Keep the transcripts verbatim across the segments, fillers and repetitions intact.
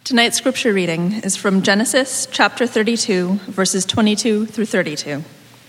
Tonight's scripture reading is from Genesis chapter thirty-two, verses twenty-two through thirty-two.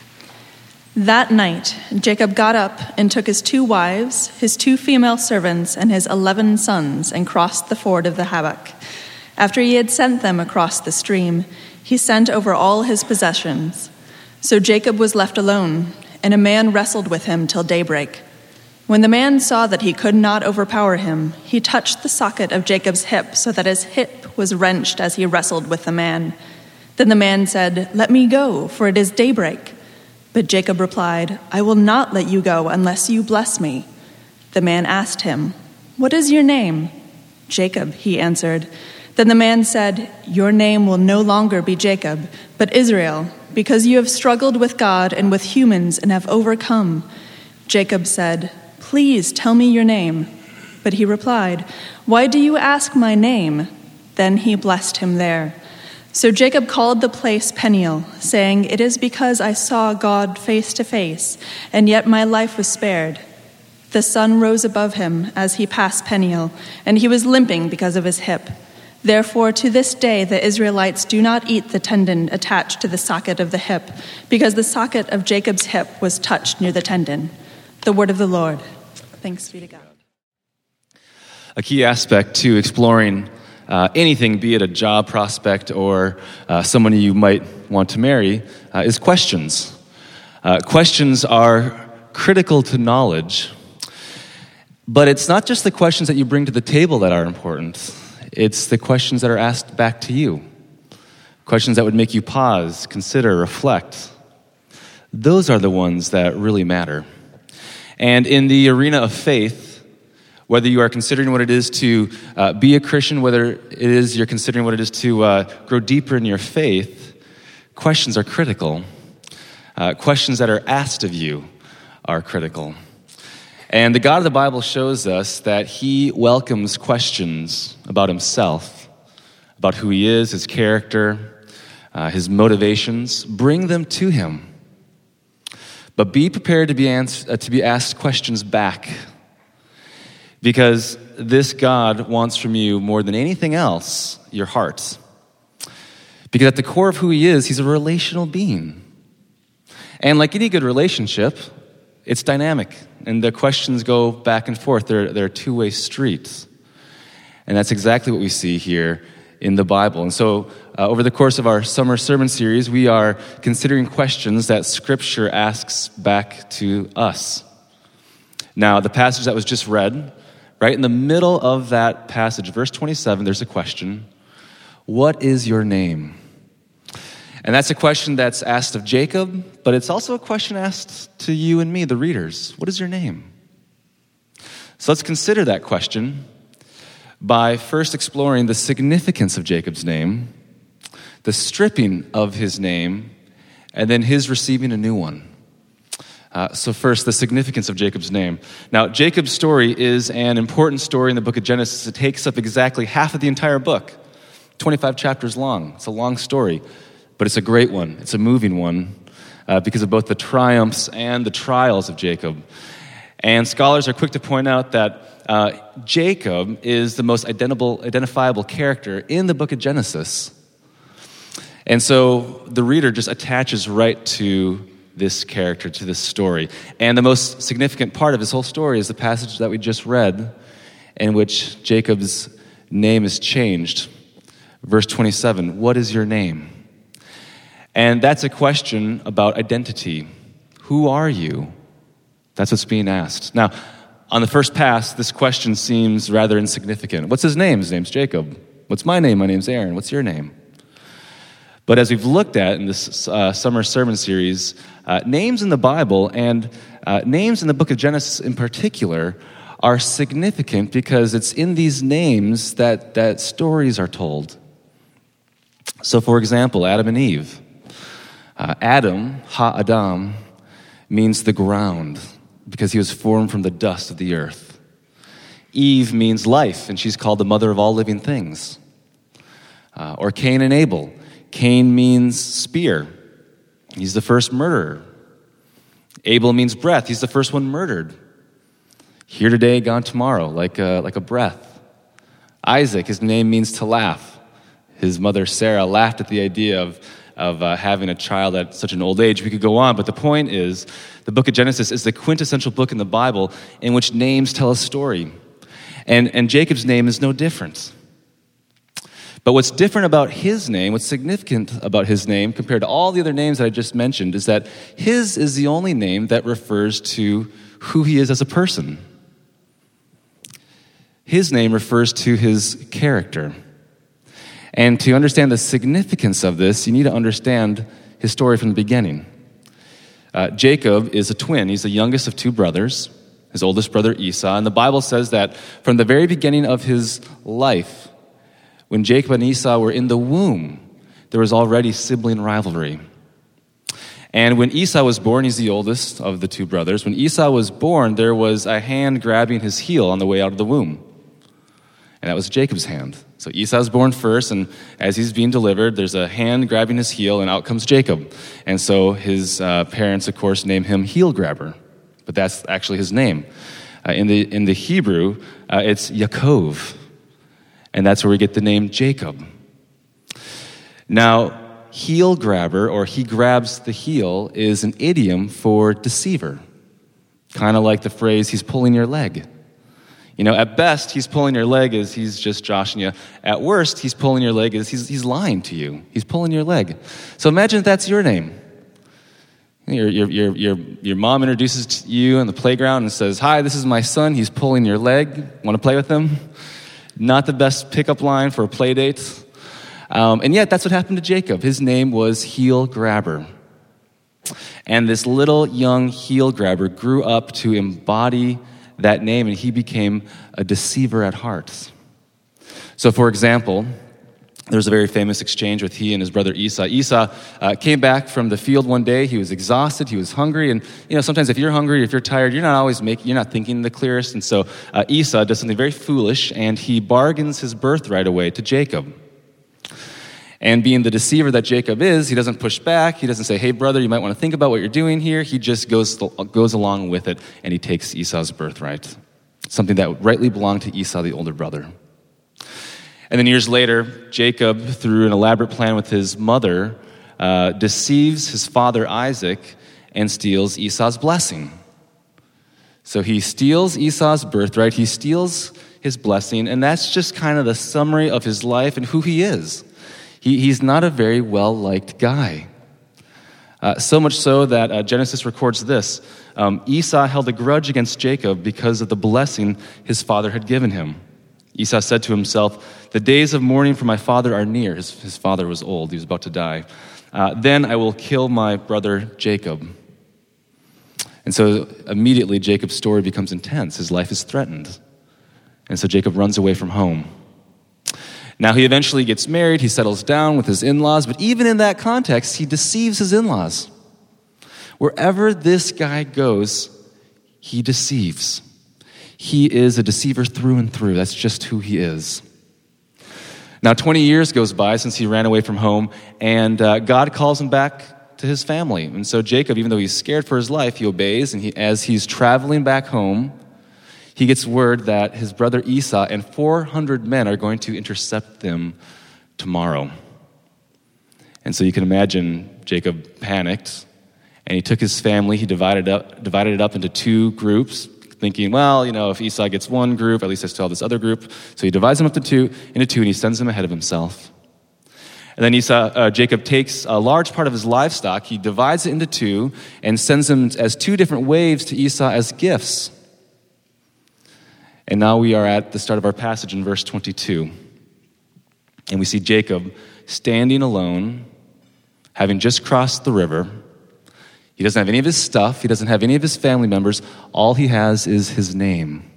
That night, Jacob got up and took his two wives, his two female servants, and his eleven sons, and crossed the ford of the Jabbok. After he had sent them across the stream, he sent over all his possessions. So Jacob was left alone, and a man wrestled with him till daybreak. When the man saw that he could not overpower him, he touched the socket of Jacob's hip so that his hip was wrenched as he wrestled with the man. Then the man said, "Let me go, for it is daybreak." But Jacob replied, "I will not let you go unless you bless me." The man asked him, "What is your name?" "Jacob," he answered. Then the man said, "Your name will no longer be Jacob, but Israel, because you have struggled with God and with humans and have overcome." Jacob said, "Please tell me your name." But he replied, "Why do you ask my name?" Then he blessed him there. So Jacob called the place Peniel, saying, "It is because I saw God face to face, and yet my life was spared." The sun rose above him as he passed Peniel, and he was limping because of his hip. Therefore, to this day, the Israelites do not eat the tendon attached to the socket of the hip, because the socket of Jacob's hip was touched near the tendon. The word of the Lord. Thanks be to God. A key aspect to exploring uh, anything, be it a job prospect or uh, someone you might want to marry, uh, is questions. Uh, questions are critical to knowledge, but it's not just the questions that you bring to the table that are important. It's the questions that are asked back to you. Questions that would make you pause, consider, reflect. Those are the ones that really matter. And in the arena of faith, whether you are considering what it is to uh, be a Christian, whether it is you're considering what it is to uh, grow deeper in your faith, questions are critical. Uh, questions that are asked of you are critical. And the God of the Bible shows us that he welcomes questions about himself, about who he is, his character, uh, his motivations. Bring them to him. But be prepared to be, ans- uh, to be asked questions back, because this God wants from you more than anything else, your heart. Because at the core of who he is, he's a relational being. And like any good relationship, it's dynamic, and the questions go back and forth. They're, they're two-way streets. And that's exactly what we see here in the Bible. And so uh, over the course of our summer sermon series, we are considering questions that Scripture asks back to us. Now, the passage that was just read, right in the middle of that passage, verse twenty-seven, there's a question. What is your name? And that's a question that's asked of Jacob, but it's also a question asked to you and me, the readers. What is your name? So let's consider that question by first exploring the significance of Jacob's name, the stripping of his name, and then his receiving a new one. Uh, so first, the significance of Jacob's name. Now, Jacob's story is an important story in the book of Genesis. It takes up exactly half of the entire book, twenty-five chapters long. It's a long story, but it's a great one. It's a moving one uh, because of both the triumphs and the trials of Jacob. And scholars are quick to point out that uh, Jacob is the most identifiable, identifiable character in the book of Genesis. And so the reader just attaches right to this character, to this story. And the most significant part of his whole story is the passage that we just read, in which Jacob's name is changed. Verse twenty-seven, what is your name? And that's a question about identity. Who are you? That's what's being asked. Now, on the first pass, this question seems rather insignificant. What's his name? His name's Jacob. What's my name? My name's Aaron. What's your name? But as we've looked at in this uh, summer sermon series, uh, names in the Bible and uh, names in the book of Genesis in particular are significant because it's in these names that, that stories are told. So, for example, Adam and Eve. Uh, Adam, Ha-Adam, means the ground because he was formed from the dust of the earth. Eve means life, and she's called the mother of all living things. Uh, or Cain and Abel. Cain means spear. He's the first murderer. Abel means breath. He's the first one murdered. Here today, gone tomorrow, like a, like a breath. Isaac, his name means to laugh. His mother, Sarah, laughed at the idea of, of uh, having a child at such an old age. We could go on, but the point is, the book of Genesis is the quintessential book in the Bible in which names tell a story. And, and Jacob's name is no different. But what's different about his name, what's significant about his name compared to all the other names that I just mentioned, is that his is the only name that refers to who he is as a person. His name refers to his character. And to understand the significance of this, you need to understand his story from the beginning. Uh, Jacob is a twin. He's the youngest of two brothers, his oldest brother Esau. And the Bible says that from the very beginning of his life, when Jacob and Esau were in the womb, there was already sibling rivalry. And when Esau was born, he's the oldest of the two brothers. When Esau was born, there was a hand grabbing his heel on the way out of the womb. And that was Jacob's hand. So Esau's born first, and as he's being delivered, there's a hand grabbing his heel, and out comes Jacob. And so his uh, parents, of course, name him Heel Grabber. But that's actually his name. Uh, in the in the Hebrew, uh, it's Yaakov. And that's where we get the name Jacob. Now, heel grabber, or he grabs the heel, is an idiom for deceiver. Kind of like the phrase, he's pulling your leg. You know, at best, he's pulling your leg as he's just joshing you. At worst, he's pulling your leg as he's, he's lying to you. He's pulling your leg. So imagine if that's your name. Your, your, your, your, your mom introduces you on the playground and says, "Hi, this is my son. He's pulling your leg. Want to play with him?" Not the best pickup line for a play date. Um, and yet, that's what happened to Jacob. His name was Heel Grabber. And this little young heel grabber grew up to embody that name, and he became a deceiver at heart. So, for example, there's a very famous exchange with he and his brother Esau. Esau uh, came back from the field one day. He was exhausted. He was hungry. And, you know, sometimes if you're hungry, if you're tired, you're not always making, you're not thinking the clearest. And so uh, Esau does something very foolish, and he bargains his birthright away to Jacob. And being the deceiver that Jacob is, he doesn't push back. He doesn't say, "Hey, brother, you might want to think about what you're doing here." He just goes, goes along with it, and he takes Esau's birthright, something that rightly belonged to Esau, the older brother. And then years later, Jacob, through an elaborate plan with his mother, uh, deceives his father Isaac and steals Esau's blessing. So he steals Esau's birthright, he steals his blessing, and that's just kind of the summary of his life and who he is. He, he's not a very well-liked guy. Uh, so much so that uh, Genesis records this. Um, Esau held a grudge against Jacob because of the blessing his father had given him. Esau said to himself, "The days of mourning for my father are near." His, his father was old. He was about to die. Uh, "then I will kill my brother Jacob." And so immediately Jacob's story becomes intense. His life is threatened. And so Jacob runs away from home. Now he eventually gets married. He settles down with his in-laws. But even in that context, he deceives his in-laws. Wherever this guy goes, he deceives. He is a deceiver through and through. That's just who he is. Now, twenty years goes by since he ran away from home, and uh, God calls him back to his family. And so Jacob, even though he's scared for his life, he obeys, and he, as he's traveling back home, he gets word that his brother Esau and four hundred men are going to intercept them tomorrow. And so you can imagine Jacob panicked, and he took his family, he divided up, divided it up into two groups, thinking, well, you know, if Esau gets one group, at least I still have this other group. So he divides them up into two, into two, and he sends them ahead of himself. And then Esau, uh, Jacob takes a large part of his livestock, he divides it into two, and sends them as two different waves to Esau as gifts. And now we are at the start of our passage in verse twenty-two. And we see Jacob standing alone, having just crossed the river. He doesn't have any of his stuff. He doesn't have any of his family members. All he has is his name.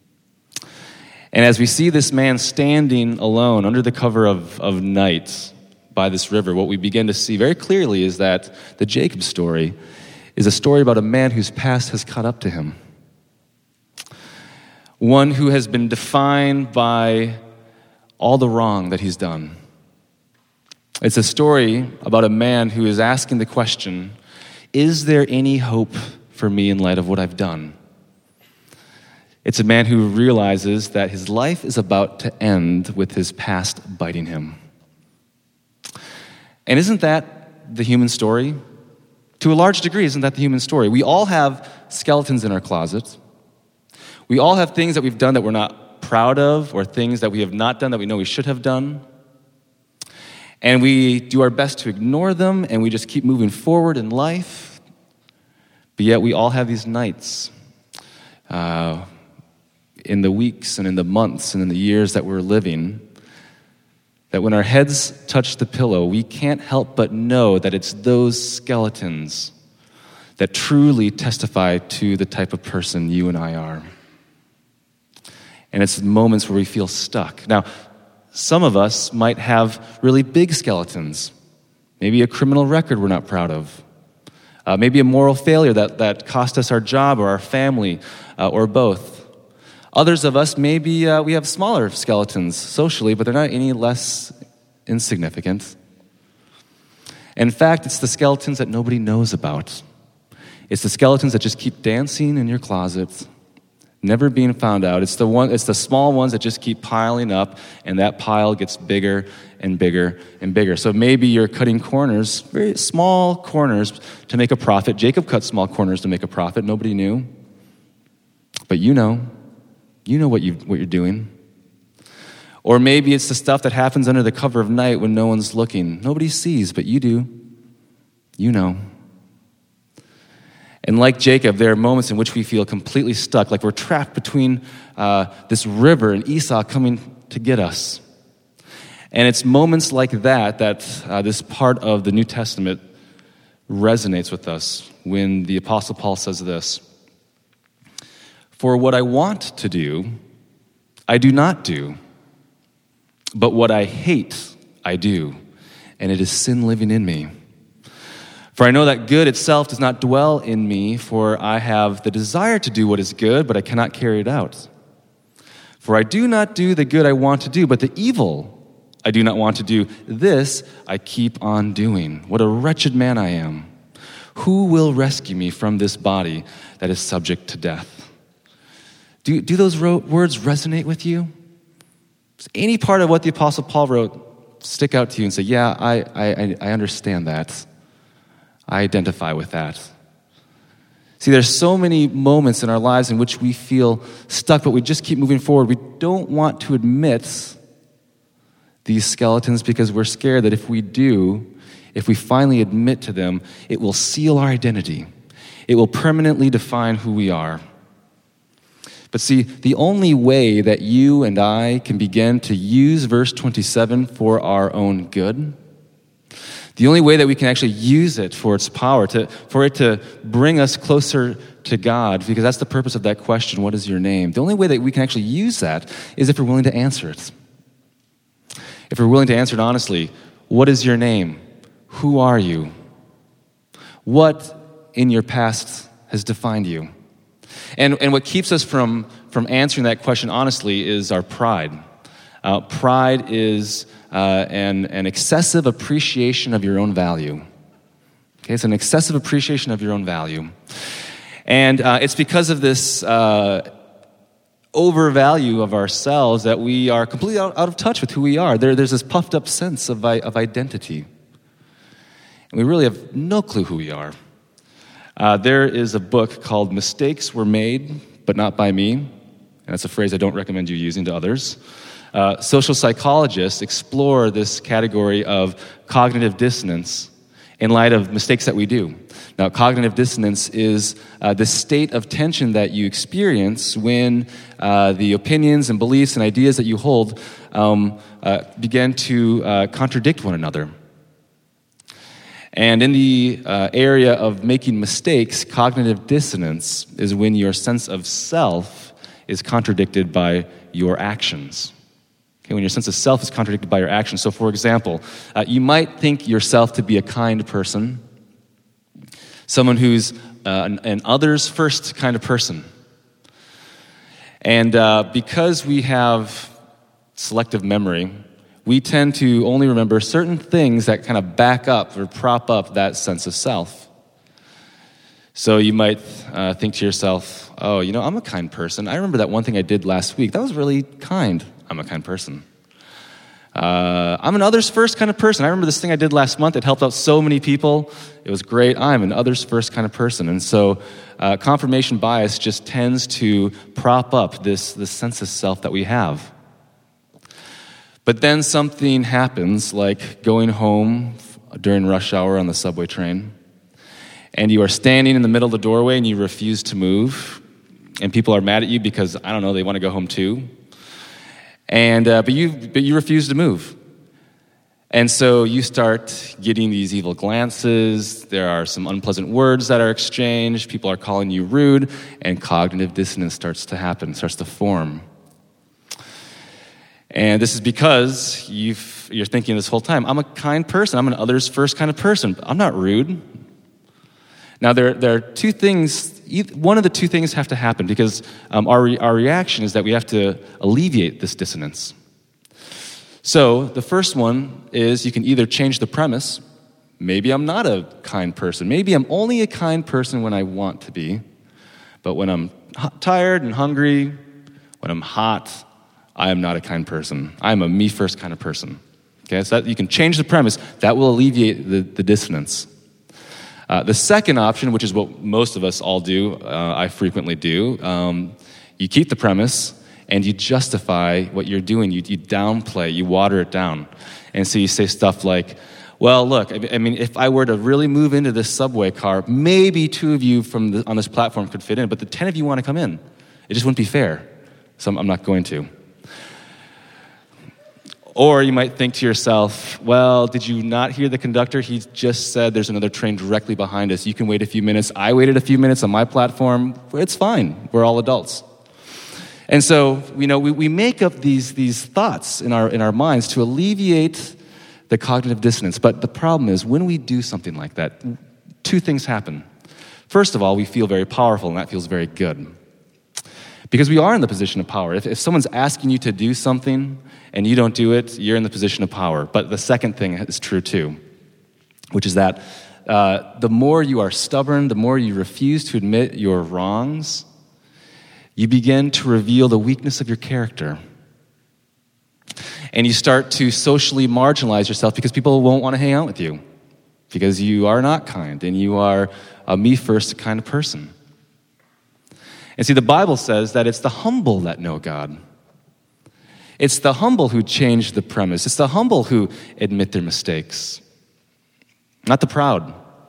And as we see this man standing alone under the cover of, of night by this river, what we begin to see very clearly is that the Jacob story is a story about a man whose past has caught up to him. One who has been defined by all the wrong that he's done. It's a story about a man who is asking the question, is there any hope for me in light of what I've done? It's a man who realizes that his life is about to end with his past biting him. And isn't that the human story? To a large degree, isn't that the human story? We all have skeletons in our closets. We all have things that we've done that we're not proud of, or things that we have not done that we know we should have done. And we do our best to ignore them, and we just keep moving forward in life. But yet we all have these nights uh, in the weeks and in the months and in the years that we're living, that when our heads touch the pillow, we can't help but know that it's those skeletons that truly testify to the type of person you and I are. And it's moments where we feel stuck. Now, some of us might have really big skeletons. Maybe a criminal record we're not proud of. Uh, maybe a moral failure that, that cost us our job or our family, uh, or both. Others of us, maybe uh, we have smaller skeletons socially, but they're not any less insignificant. In fact, it's the skeletons that nobody knows about. It's the skeletons that just keep dancing in your closet, never being found out. It's the one. It's the small ones that just keep piling up, and that pile gets bigger and bigger and bigger. So maybe you're cutting corners, very small corners, to make a profit. Jacob cut small corners to make a profit. Nobody knew, but you know. You know what, you, what you're doing. Or maybe it's the stuff that happens under the cover of night when no one's looking. Nobody sees, but you do. You know. And like Jacob, there are moments in which we feel completely stuck, like we're trapped between uh, this river and Esau coming to get us. And it's moments like that that uh, this part of the New Testament resonates with us when the Apostle Paul says this: "For what I want to do, I do not do. But what I hate, I do. And it is sin living in me. For I know that good itself does not dwell in me, for I have the desire to do what is good, but I cannot carry it out. For I do not do the good I want to do, but the evil I do not want to do, this I keep on doing. What a wretched man I am. Who will rescue me from this body that is subject to death?" Do, do those ro- words resonate with you? Does any part of what the Apostle Paul wrote stick out to you and say, yeah, I, I, I understand that. I identify with that. See, there's so many moments in our lives in which we feel stuck, but we just keep moving forward. We don't want to admit these skeletons because we're scared that if we do, if we finally admit to them, it will seal our identity. It will permanently define who we are. But see, the only way that you and I can begin to use verse twenty-seven for our own good, the only way that we can actually use it for its power, to, for it to bring us closer to God, because that's the purpose of that question, what is your name? The only way that we can actually use that is if we're willing to answer it. If we're willing to answer it honestly, what is your name? Who are you? What in your past has defined you? And, and what keeps us from, from answering that question honestly is our pride. Uh, pride is uh, an, an excessive appreciation of your own value. Okay, it's an excessive appreciation of your own value. And uh, it's because of this uh, overvalue of ourselves that we are completely out, out of touch with who we are. There, there's this puffed up sense of, of identity. And we really have no clue who we are. Uh, there is a book called Mistakes Were Made, But Not By Me. And that's a phrase I don't recommend you using to others. Uh, social psychologists explore this category of cognitive dissonance in light of mistakes that we do. Now, cognitive dissonance is uh, the state of tension that you experience when uh, the opinions and beliefs and ideas that you hold um, uh, begin to uh, contradict one another. And in the uh, area of making mistakes, cognitive dissonance is when your sense of self is contradicted by your actions. Okay, when your sense of self is contradicted by your actions. So, for example, uh, you might think yourself to be a kind person, someone who's uh, an, an others-first kind of person. And uh, because we have selective memory, we tend to only remember certain things that kind of back up or prop up that sense of self. So you might uh, think to yourself, oh, you know, I'm a kind person. I remember that one thing I did last week. That was really kind. I'm a kind person. Uh, I'm an others first kind of person. I remember this thing I did last month. It helped out so many people. It was great. I'm an others first kind of person. And so uh, confirmation bias just tends to prop up this, this sense of self that we have. But then something happens, like going home during rush hour on the subway train, and you are standing in the middle of the doorway and you refuse to move, and people are mad at you because, I don't know, they want to go home too. And uh, but you but you refuse to move. And so you start getting these evil glances, there are some unpleasant words that are exchanged, people are calling you rude, and cognitive dissonance starts to happen, starts to form. And this is because you've, you're thinking this whole time, I'm a kind person, I'm an others first kind of person, I'm not rude. Now there, there are two things, one of the two things have to happen because um, our, re, our reaction is that we have to alleviate this dissonance. So the first one is you can either change the premise, maybe I'm not a kind person, maybe I'm only a kind person when I want to be, but when I'm h- tired and hungry, when I'm hot, I am not a kind person. I am a me first kind of person. Okay, so that, you can change the premise. That will alleviate the, the dissonance. Uh, the second option, which is what most of us all do, uh, I frequently do, um, you keep the premise and you justify what you're doing. You, you downplay, you water it down. And so you say stuff like, well, look, I, I mean, if I were to really move into this subway car, maybe two of you from the, on this platform could fit in, but the ten of you want to come in. It just wouldn't be fair. So I'm, I'm not going to. Or you might think to yourself, well, did you not hear the conductor? He just said there's another train directly behind us. You can wait a few minutes. I waited a few minutes on my platform. It's fine. We're all adults. And so, you know, we, we make up these, these thoughts in our, in our minds to alleviate the cognitive dissonance. But the problem is when we do something like that, two things happen. First of all, we feel very powerful, and that feels very good. Because we are in the position of power. If, if someone's asking you to do something and you don't do it, you're in the position of power. But the second thing is true too, which is that uh, the more you are stubborn, the more you refuse to admit your wrongs, you begin to reveal the weakness of your character. And you start to socially marginalize yourself because people won't want to hang out with you because you are not kind and you are a me-first kind of person. And see, the Bible says that it's the humble that know God. It's the humble who change the premise. It's the humble who admit their mistakes, not the proud.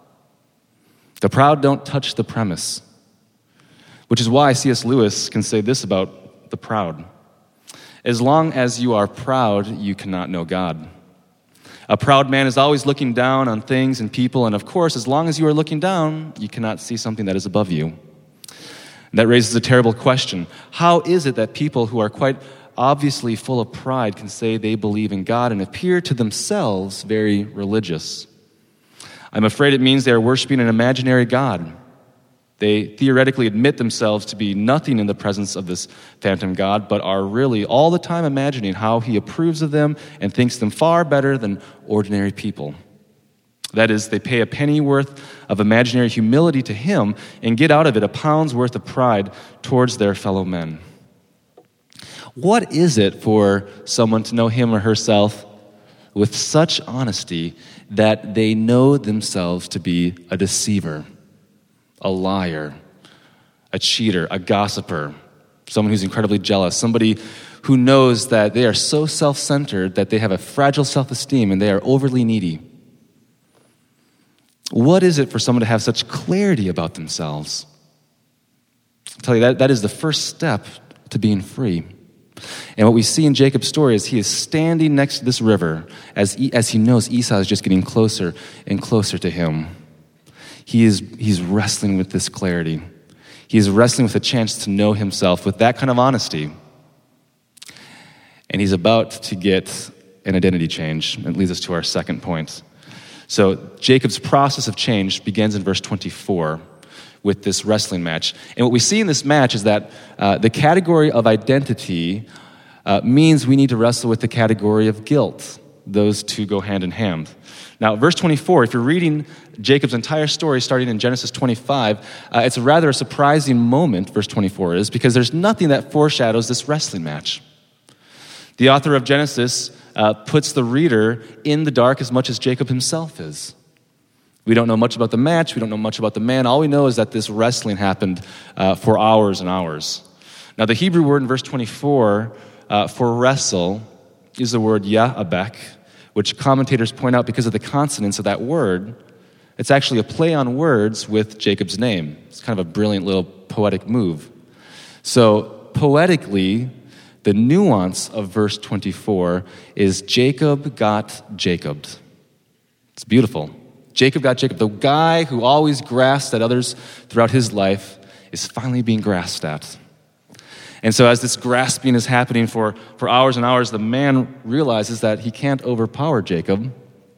The proud don't touch the premise, which is why C S Lewis can say this about the proud. As long as you are proud, you cannot know God. A proud man is always looking down on things and people, and of course, as long as you are looking down, you cannot see something that is above you. That raises a terrible question. How is it that people who are quite obviously full of pride can say they believe in God and appear to themselves very religious? I'm afraid it means they are worshiping an imaginary God. They theoretically admit themselves to be nothing in the presence of this phantom God, but are really all the time imagining how he approves of them and thinks them far better than ordinary people. That is, they pay a penny worth of imaginary humility to him and get out of it a pound's worth of pride towards their fellow men. What is it for someone to know him or herself with such honesty that they know themselves to be a deceiver, a liar, a cheater, a gossiper, someone who's incredibly jealous, somebody who knows that they are so self-centered that they have a fragile self-esteem and they are overly needy? What is it for someone to have such clarity about themselves? I'll tell you, that, that is the first step to being free. And what we see in Jacob's story is he is standing next to this river as, he, as he knows Esau is just getting closer and closer to him. He is he's wrestling with this clarity. He is wrestling with a chance to know himself with that kind of honesty. And he's about to get an identity change. It leads us to our second point. So Jacob's process of change begins in verse twenty-four with this wrestling match. And what we see in this match is that uh, the category of identity uh, means we need to wrestle with the category of guilt. Those two go hand in hand. Now, verse twenty-four, if you're reading Jacob's entire story starting in Genesis twenty-five, uh, it's a rather a surprising moment, verse twenty-four is, because there's nothing that foreshadows this wrestling match. The author of Genesis uh, puts the reader in the dark as much as Jacob himself is. We don't know much about the match. We don't know much about the man. All we know is that this wrestling happened uh, for hours and hours. Now, the Hebrew word in verse twenty-four uh, for wrestle is the word ya'abek, which commentators point out because of the consonants of that word, it's actually a play on words with Jacob's name. It's kind of a brilliant little poetic move. So, poetically, the nuance of verse twenty-four is Jacob got Jacobed. It's beautiful. Jacob got Jacob. The guy who always grasped at others throughout his life is finally being grasped at. And so as this grasping is happening for, for hours and hours, the man realizes that he can't overpower Jacob.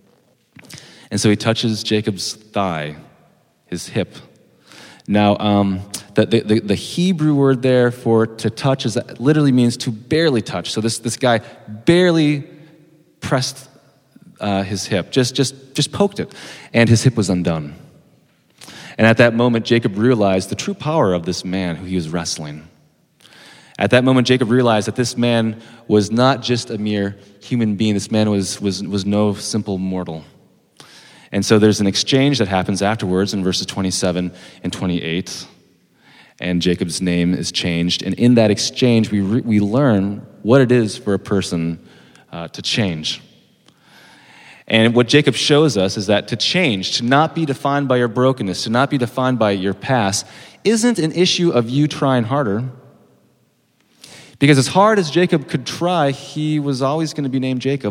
And so he touches Jacob's thigh, his hip. Now, um, the, the, the Hebrew word there for to touch is literally means to barely touch. So this, this guy barely pressed Uh, his hip, just just just poked it, and his hip was undone. And at that moment, Jacob realized the true power of this man who he was wrestling. At that moment, Jacob realized that this man was not just a mere human being. This man was was was no simple mortal. And so there's an exchange that happens afterwards in verses twenty-seven and twenty-eight, and Jacob's name is changed. And in that exchange, we re- we learn what it is for a person uh, to change. And what Jacob shows us is that to change, to not be defined by your brokenness, to not be defined by your past, isn't an issue of you trying harder. Because as hard as Jacob could try, he was always going to be named Jacob.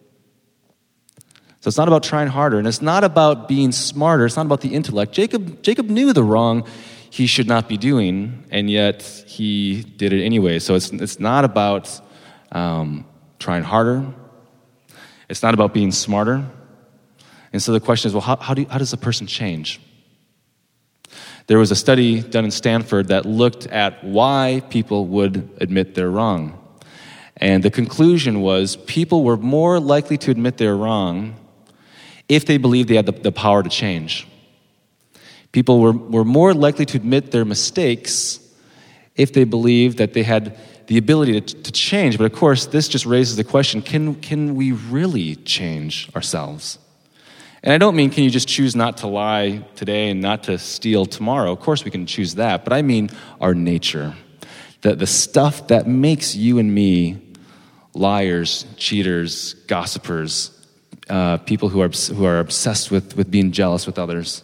So it's not about trying harder, and it's not about being smarter, it's not about the intellect. Jacob, Jacob knew the wrong he should not be doing, and yet he did it anyway. So it's, it's not about um, trying harder. It's not about being smarter. And so the question is, well, how, how, do you, how does a person change? There was a study done in Stanford that looked at why people would admit they're wrong. And the conclusion was people were more likely to admit they're wrong if they believed they had the, the power to change. People were, were more likely to admit their mistakes if they believed that they had the ability to, to change. But of course, this just raises the question, can, can we really change ourselves? And I don't mean can you just choose not to lie today and not to steal tomorrow. Of course we can choose that. But I mean our nature. The, the stuff that makes you and me liars, cheaters, gossipers, uh, people who are, who are obsessed with, with being jealous with others.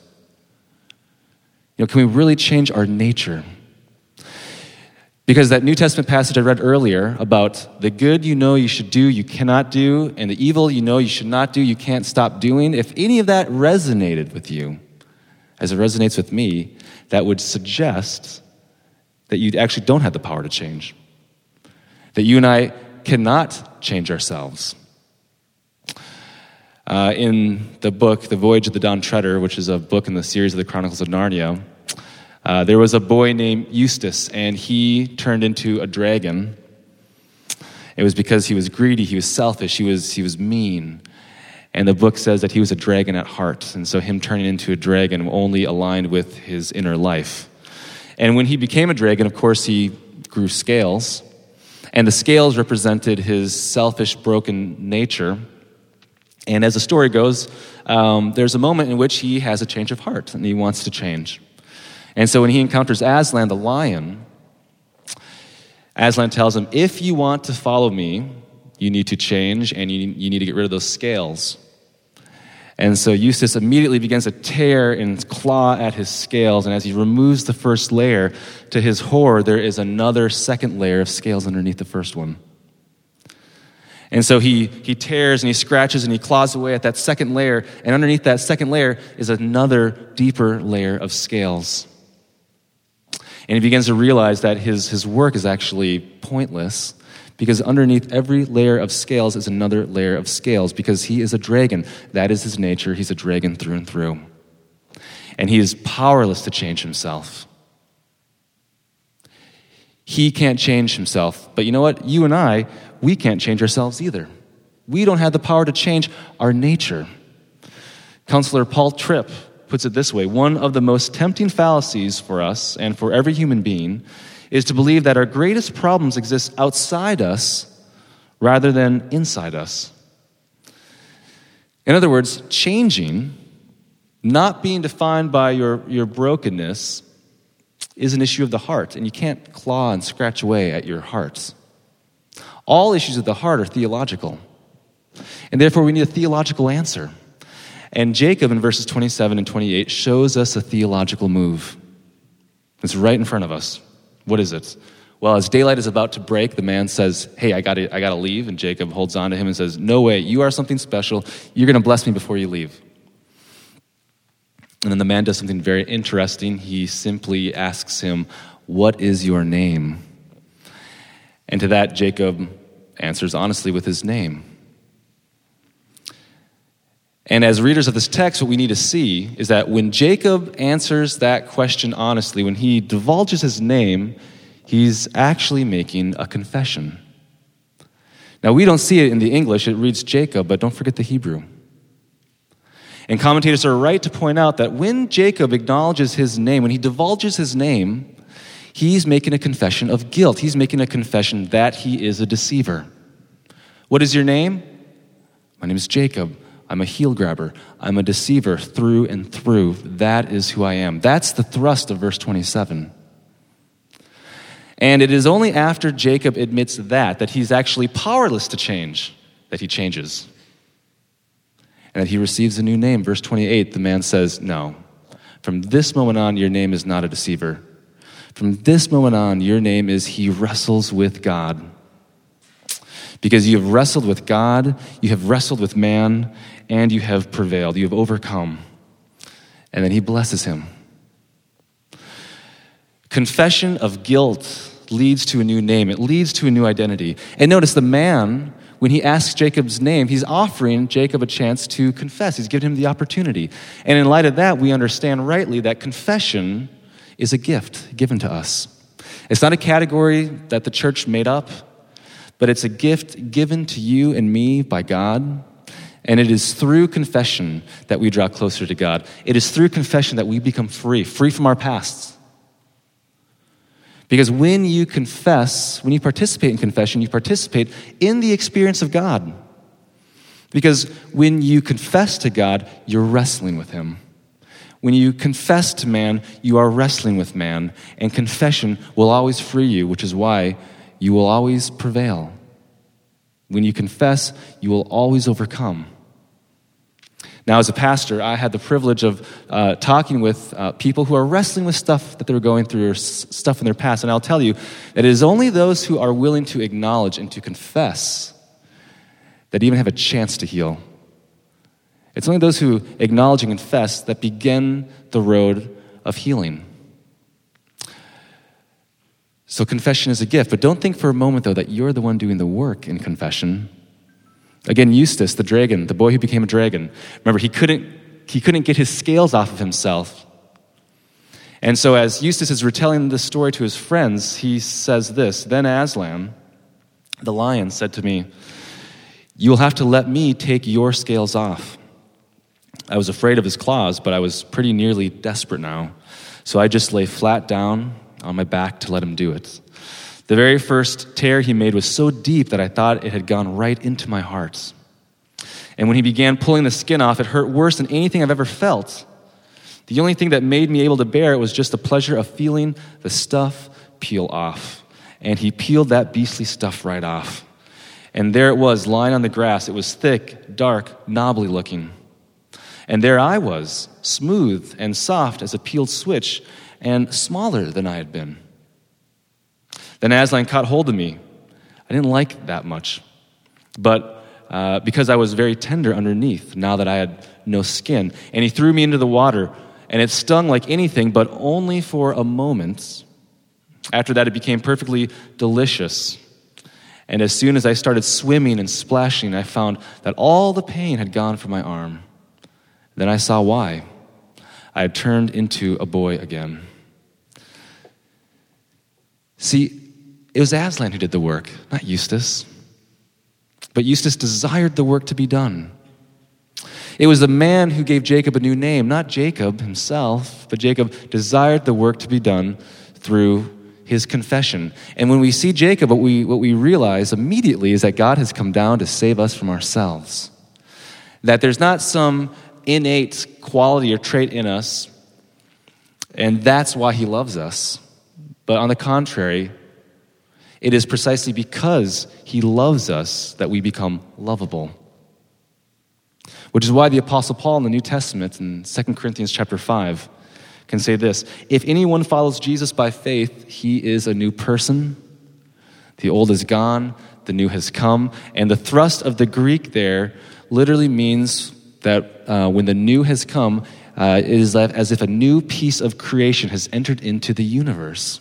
You know, can we really change our nature? Because that New Testament passage I read earlier about the good you know you should do, you cannot do, and the evil you know you should not do, you can't stop doing, if any of that resonated with you, as it resonates with me, that would suggest that you actually don't have the power to change. That you and I cannot change ourselves. Uh, in the book, The Voyage of the Dawn Treader, which is a book in the series of the Chronicles of Narnia, Uh, there was a boy named Eustace, and he turned into a dragon. It was because he was greedy, he was selfish, he was he was mean. And the book says that he was a dragon at heart, and so him turning into a dragon only aligned with his inner life. And when he became a dragon, of course, he grew scales, and the scales represented his selfish, broken nature. And as the story goes, um, there's a moment in which he has a change of heart, and he wants to change. And so when he encounters Aslan, the lion, Aslan tells him, if you want to follow me, you need to change and you, you need to get rid of those scales. And so Eustace immediately begins to tear and claw at his scales, and as he removes the first layer, to his horror, there is another second layer of scales underneath the first one. And so he, he tears and he scratches and he claws away at that second layer, and underneath that second layer is another deeper layer of scales. And he begins to realize that his, his work is actually pointless because underneath every layer of scales is another layer of scales because he is a dragon. That is his nature. He's a dragon through and through. And he is powerless to change himself. He can't change himself. But you know what? You and I, we can't change ourselves either. We don't have the power to change our nature. Counselor Paul Tripp puts it this way: one of the most tempting fallacies for us and for every human being is to believe that our greatest problems exist outside us rather than inside us. In other words, changing, not being defined by your, your brokenness, is an issue of the heart, and you can't claw and scratch away at your heart. All issues of the heart are theological, and therefore we need a theological answer. And Jacob in verses twenty-seven and twenty-eight shows us a theological move. It's right in front of us. What is it? Well, as daylight is about to break, the man says, hey, I gotta, I gotta leave. And Jacob holds on to him and says, no way, you are something special. You're going to bless me before you leave. And then the man does something very interesting. He simply asks him, what is your name? And to that, Jacob answers honestly with his name. And as readers of this text, what we need to see is that when Jacob answers that question honestly, when he divulges his name, he's actually making a confession. Now, we don't see it in the English. It reads Jacob, but don't forget the Hebrew. And commentators are right to point out that when Jacob acknowledges his name, when he divulges his name, he's making a confession of guilt. He's making a confession that he is a deceiver. What is your name? My name is Jacob. I'm a heel grabber. I'm a deceiver through and through. That is who I am. That's the thrust of verse twenty-seven. And it is only after Jacob admits that, that he's actually powerless to change, that he changes. And that he receives a new name. Verse twenty-eight, the man says, no, from this moment on, your name is not a deceiver. From this moment on, your name is he wrestles with God. Because you have wrestled with God, you have wrestled with man, and you have prevailed. You have overcome. And then he blesses him. Confession of guilt leads to a new name. It leads to a new identity. And notice the man, when he asks Jacob's name, he's offering Jacob a chance to confess. He's giving him the opportunity. And in light of that, we understand rightly that confession is a gift given to us. It's not a category that the church made up, but it's a gift given to you and me by God. And it is through confession that we draw closer to God. It is through confession that we become free, free from our pasts. Because when you confess, when you participate in confession, you participate in the experience of God. Because when you confess to God, you're wrestling with him. When you confess to man, you are wrestling with man. And confession will always free you, which is why you will always prevail. When you confess, you will always overcome. Now, as a pastor, I had the privilege of uh, talking with uh, people who are wrestling with stuff that they're going through or s- stuff in their past. And I'll tell you that it is only those who are willing to acknowledge and to confess that even have a chance to heal. It's only those who acknowledge and confess that begin the road of healing. So confession is a gift, but don't think for a moment, though, that you're the one doing the work in confession. Again, Eustace, the dragon, the boy who became a dragon. Remember, he couldn't, he couldn't get his scales off of himself. And so as Eustace is retelling this story to his friends, he says this, then Aslan, the lion, said to me, you will have to let me take your scales off. I was afraid of his claws, but I was pretty nearly desperate now. So I just lay flat down on my back to let him do it. The very first tear he made was so deep that I thought it had gone right into my heart. And when he began pulling the skin off, it hurt worse than anything I've ever felt. The only thing that made me able to bear it was just the pleasure of feeling the stuff peel off. And he peeled that beastly stuff right off. And there it was, lying on the grass. It was thick, dark, knobbly looking. And there I was, smooth and soft as a peeled switch, and smaller than I had been. Then Aslan caught hold of me. I didn't like that much, but uh, because I was very tender underneath, now that I had no skin. And he threw me into the water, and it stung like anything, but only for a moment. After that, it became perfectly delicious. And as soon as I started swimming and splashing, I found that all the pain had gone from my arm. Then I saw why. I had turned into a boy again. See, it was Aslan who did the work, not Eustace. But Eustace desired the work to be done. It was the man who gave Jacob a new name, not Jacob himself, but Jacob desired the work to be done through his confession. And when we see Jacob, what we, what we realize immediately is that God has come down to save us from ourselves. That there's not some innate quality or trait in us, and that's why he loves us. But on the contrary, it is precisely because he loves us that we become lovable. Which is why the Apostle Paul in the New Testament in Second Corinthians chapter five can say this: if anyone follows Jesus by faith, he is a new person. The old is gone, the new has come. And the thrust of the Greek there literally means that uh, when the new has come, uh, it is as if a new piece of creation has entered into the universe.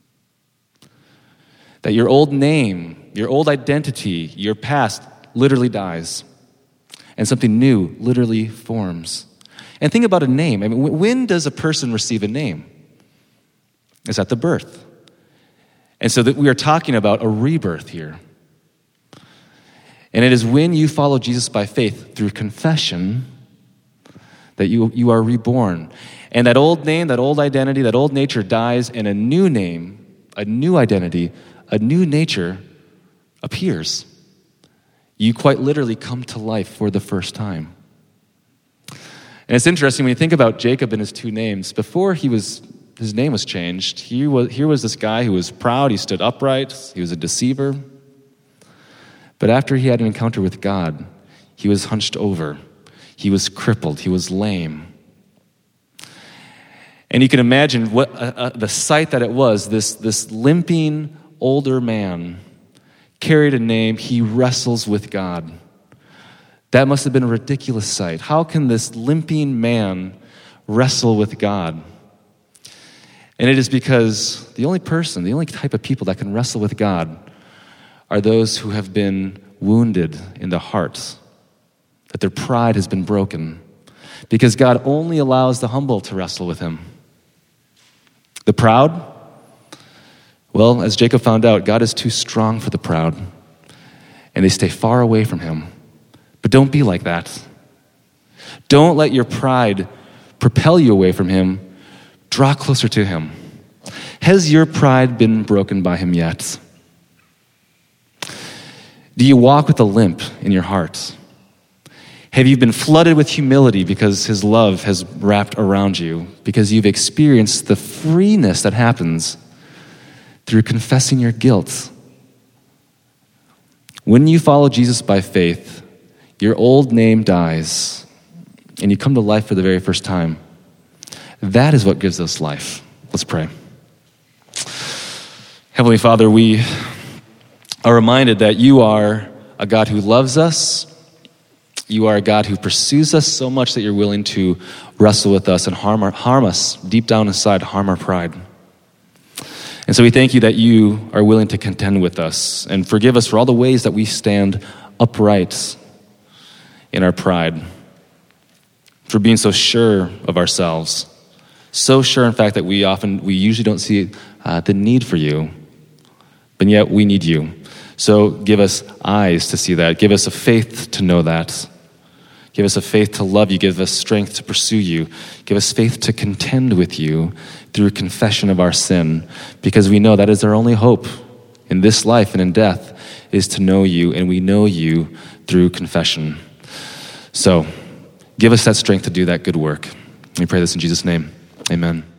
That your old name, your old identity, your past literally dies. And something new literally forms. And think about a name. I mean, when does a person receive a name? It's at the birth. And so that we are talking about a rebirth here. And it is when you follow Jesus by faith through confession that you, you are reborn. And that old name, that old identity, that old nature dies, and a new name, a new identity, a new nature appears. You quite literally come to life for the first time. And it's interesting when you think about Jacob and his two names. Before he was, his name was changed, he was, here was this guy who was proud, he stood upright, he was a deceiver. But after he had an encounter with God, he was hunched over, he was crippled, he was lame. And you can imagine what uh, uh, the sight that it was, this, this limping older man carried a name, he wrestles with God. That must have been a ridiculous sight. How can this limping man wrestle with God? And it is because the only person, the only type of people that can wrestle with God are those who have been wounded in the heart, that their pride has been broken, because God only allows the humble to wrestle with him. The proud, well, as Jacob found out, God is too strong for the proud, and they stay far away from him. But don't be like that. Don't let your pride propel you away from him. Draw closer to him. Has your pride been broken by him yet? Do you walk with a limp in your heart? Have you been flooded with humility because his love has wrapped around you, because you've experienced the freeness that happens through confessing your guilt? When you follow Jesus by faith, your old name dies, and you come to life for the very first time. That is what gives us life. Let's pray. Heavenly Father, we are reminded that you are a God who loves us. You are a God who pursues us so much that you're willing to wrestle with us and harm, our, harm us deep down inside, harm our pride. And so we thank you that you are willing to contend with us and forgive us for all the ways that we stand upright in our pride, for being so sure of ourselves, so sure, in fact, that we often, we usually don't see uh, the need for you, but yet we need you. So give us eyes to see that. Give us a faith to know that. Give us a faith to love you. Give us strength to pursue you. Give us faith to contend with you through confession of our sin, because we know that is our only hope in this life and in death, is to know you, and we know you through confession. So give us that strength to do that good work. We pray this in Jesus' name. Amen.